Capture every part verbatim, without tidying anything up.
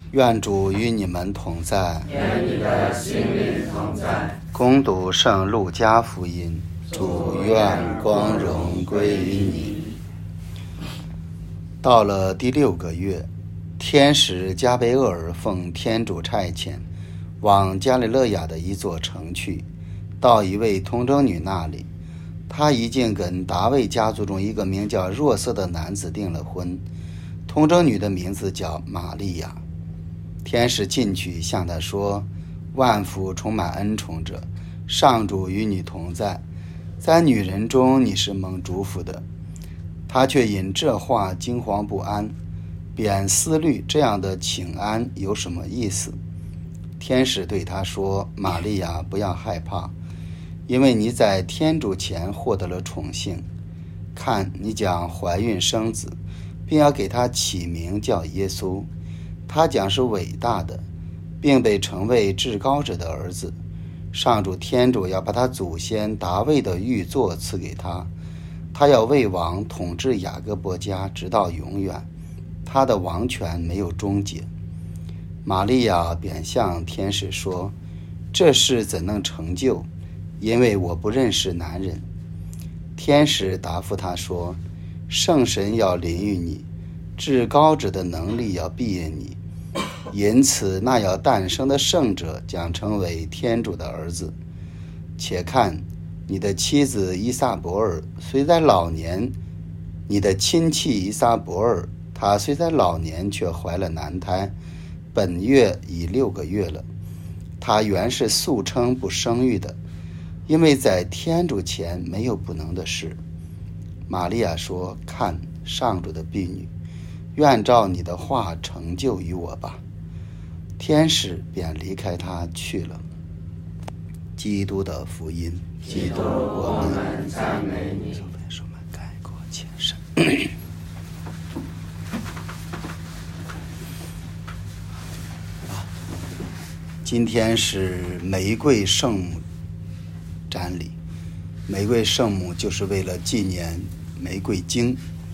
愿主与你们同在， 愿你的心灵同在。 恭读圣路加福音。主愿光荣归于你。到了第六个月，天使加贝厄尔奉天主差遣，往加里勒亚的一座城去，到一位童贞女那里。她已经跟达卫家族中一个名叫若瑟的男子订了婚，童贞女的名字叫玛利亚。天使进去向她说：万福充满恩宠者，上主与你同在，在女人中你是蒙祝福的。她却因这话惊惶不安，便思虑这样的请安有什么意思。天使对她说：玛利亚，不要害怕，因为你在天主前获得了宠幸。看，你将怀孕生子，并要给他起名叫耶稣。他将是伟大的，并被称为至高者的儿子。上主天主要把他祖先达卫的御座赐给他，他要为王统治雅各伯家直到永远，他的王权没有终结。玛利亚便向天使说：这事怎能成就？因为我不认识男人。天使答复他说：圣神要临于你，至高者的能力要庇荫你，因此那要诞生的圣者将成为天主的儿子。且看，你的妻子伊撒伯尔虽在老年，你的亲戚伊撒伯尔，她虽在老年，却怀了男胎，本月已六个月了。她原是素称不生育的，因为在天主前没有不能的事。玛利亚说：看，上主的婢女，愿照你的话成就于我吧。天使便离开他去了。基督的福音。 基督，我们赞美你。 说们改过前生。今天是玫瑰圣母瞻礼，玫瑰圣母就是为了纪念玫瑰经。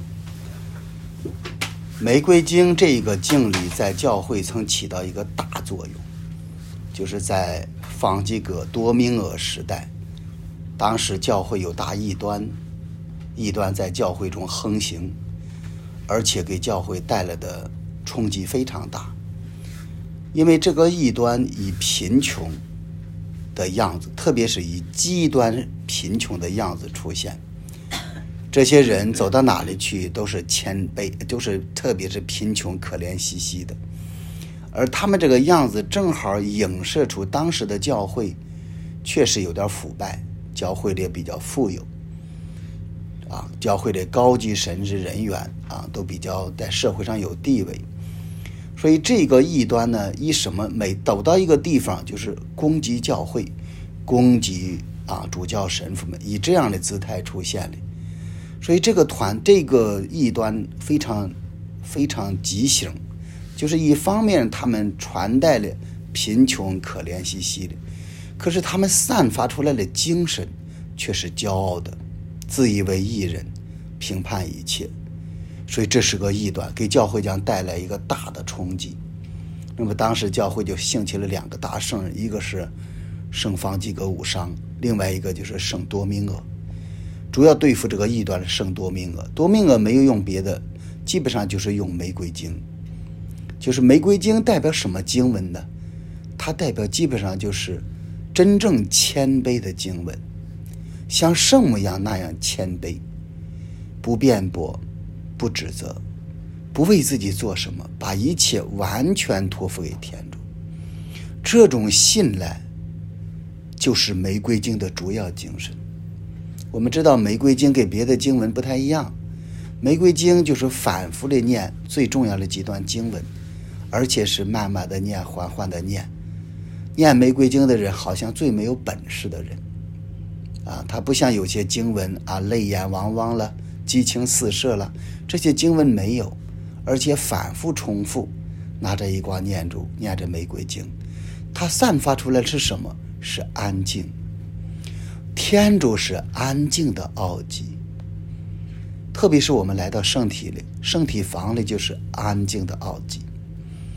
玫瑰经这个敬礼在教会曾起到一个大作用，就是在方济各多明厄时代，当时教会有大异端，异端在教会中横行，而且给教会带来的冲击非常大。因为这个异端以贫穷的样子，特别是以极端贫穷的样子出现，这些人走到哪里去都是谦卑，就是特别是贫穷可怜兮兮的，而他们这个样子正好影射出当时的教会确实有点腐败，教会里也比较富有啊，教会的高级神职人员啊都比较在社会上有地位。所以这个异端呢，以什么每走到一个地方就是攻击教会，攻击啊主教神父们，以这样的姿态出现了。所以这个团这个异端非常非常畸形，就是一方面他们传代了贫穷可怜兮兮的，可是他们散发出来的精神却是骄傲的，自以为义人，评判一切。所以这是个异端，给教会将带来一个大的冲击。那么当时教会就兴起了两个大圣人，一个是圣方济各五商，另外一个就是圣多明厄。主要对付这个异端的圣多明厄，多明厄没有用别的，基本上就是用玫瑰经。就是玫瑰经代表什么经文呢？它代表基本上就是真正谦卑的经文，像圣母一样那样谦卑，不辩驳，不指责，不为自己做什么，把一切完全托付给天主。这种信赖就是玫瑰经的主要精神。我们知道玫瑰经跟别的经文不太一样，玫瑰经就是反复的念最重要的几段经文，而且是慢慢的念，缓缓的念。念玫瑰经的人好像最没有本事的人啊，他不像有些经文啊，泪眼汪汪了，激情四射了，这些经文没有，而且反复重复，拿着一挂念珠，念着玫瑰经，它散发出来是什么？是安静。天主是安静的奥迹，特别是我们来到圣体里，圣体房里就是安静的奥迹。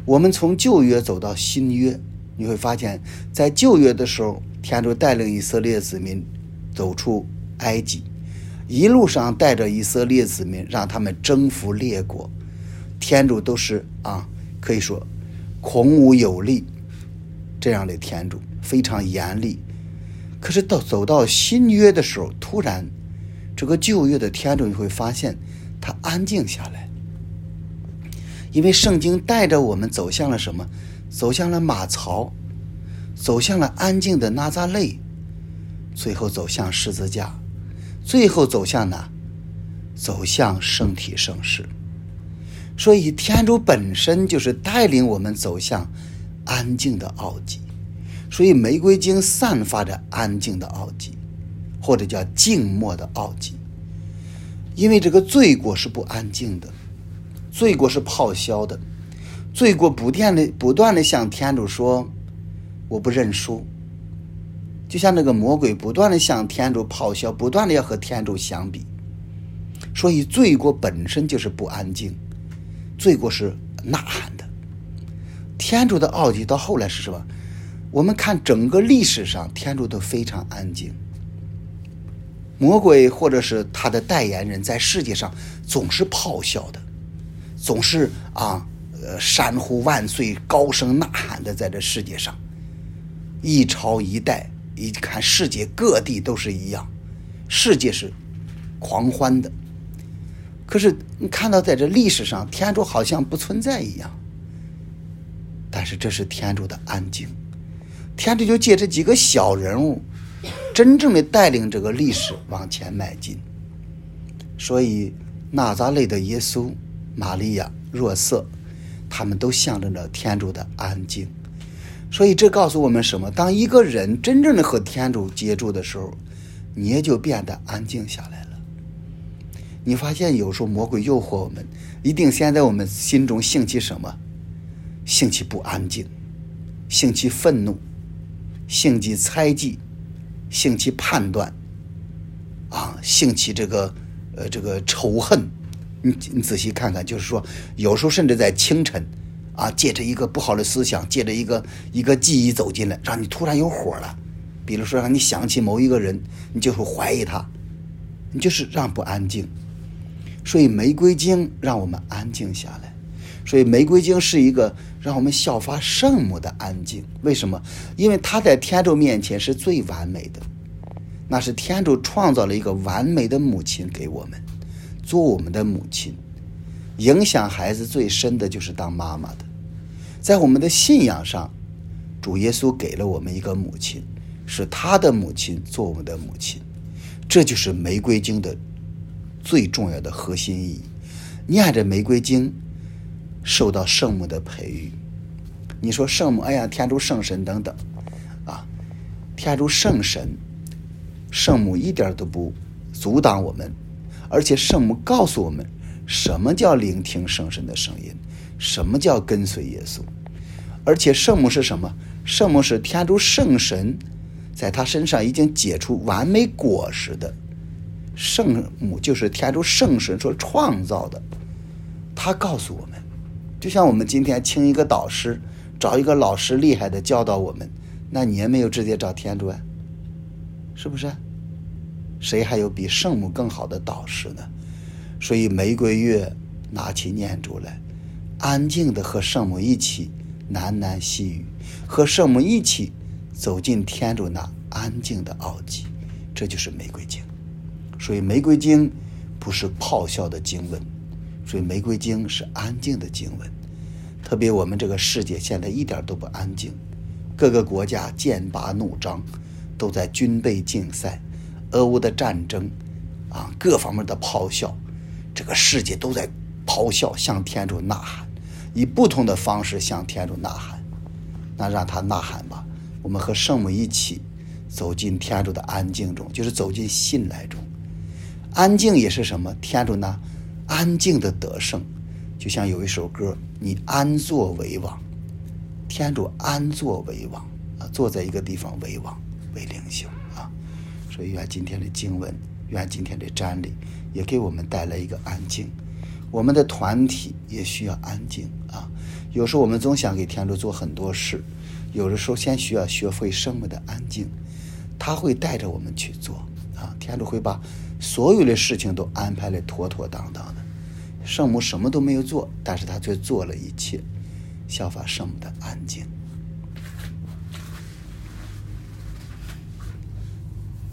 我们从旧约走到新约，你会发现在旧约的时候，天主带领以色列子民走出埃及，一路上带着以色列子民让他们征服列国，天主都是啊，可以说孔武有力这样的天主，非常严厉。可是到走到新约的时候，突然这个旧约的天主你会发现他安静下来，因为圣经带着我们走向了什么？走向了马槽，走向了安静的拿撒勒，最后走向十字架，最后走向哪？走向圣体圣事。所以天主本身就是带领我们走向安静的奥迹，所以玫瑰经散发着安静的奥迹，或者叫静默的奥迹。因为这个罪过是不安静的，罪过是咆哮的，罪过不断的不断的向天主说我不认输，就像那个魔鬼不断的向天主咆哮，不断的要和天主相比。所以罪过本身就是不安静，罪过是呐喊的。天主的奥迹到后来是什么？我们看整个历史上，天主都非常安静。魔鬼或者是他的代言人在世界上总是咆哮的，总是啊呃山呼万岁，高声呐喊的在这世界上，一朝一代，一看世界各地都是一样，世界是狂欢的。可是你看到在这历史上，天主好像不存在一样。但是这是天主的安静，天主就借这几个小人物真正的带领这个历史往前迈进。所以纳匝肋的耶稣、玛利亚、若瑟，他们都象征着天主的安静。所以这告诉我们什么？当一个人真正的和天主接触的时候，你也就变得安静下来了。你发现有时候魔鬼诱惑我们，一定先在我们心中兴起什么？兴起不安静，兴起愤怒，兴起猜忌，兴起判断，啊，兴起这个呃这个仇恨。你你仔细看看，就是说有时候甚至在清晨啊，借着一个不好的思想，借着一个一个记忆走进来，让你突然有火了。比如说让你想起某一个人，你就会怀疑他，你就是让不安静。所以玫瑰经让我们安静下来，所以玫瑰经是一个让我们效法圣母的安静。为什么？因为她在天主面前是最完美的，那是天主创造了一个完美的母亲给我们，做我们的母亲。影响孩子最深的就是当妈妈的。在我们的信仰上，主耶稣给了我们一个母亲，是他的母亲做我们的母亲，这就是玫瑰经的最重要的核心意义。念着玫瑰经，受到圣母的培育。你说圣母，哎呀，天主圣神等等啊，天主圣神，圣母一点都不阻挡我们，而且圣母告诉我们什么叫聆听圣神的声音，什么叫跟随耶稣。而且圣母是什么？圣母是天主圣神在他身上已经结出完美果实的。圣母就是天主圣神所创造的。他告诉我们，就像我们今天请一个导师，找一个老师厉害的教导我们，那你也没有直接找天主啊，是不是？谁还有比圣母更好的导师呢？所以玫瑰月拿起念珠来，安静的和圣母一起喃喃细语，和圣母一起走进天主那安静的奥迹，这就是玫瑰经。所以玫瑰经不是咆哮的经文，所以玫瑰经是安静的经文。特别我们这个世界现在一点都不安静，各个国家剑拔弩张，都在军备竞赛，俄乌的战争啊，各方面的咆哮，这个世界都在咆哮，向天主呐喊，以不同的方式向天主呐喊。那让他呐喊吧，我们和圣母一起走进天主的安静中，就是走进信赖中。安静也是什么？天主呢安静的得胜。就像有一首歌，你安坐为王，天主安坐为王啊，坐在一个地方为王为领袖啊。所以愿今天的经文，愿今天的瞻礼也给我们带来一个安静。我们的团体也需要安静啊， 有时候我们总想给天主做很多事，有的时候先需要学会圣母的安静，他会带着我们去做啊。天主会把所有的事情都安排得妥妥当当的。圣母什么都没有做，但是他却做了一切，效法圣母的安静。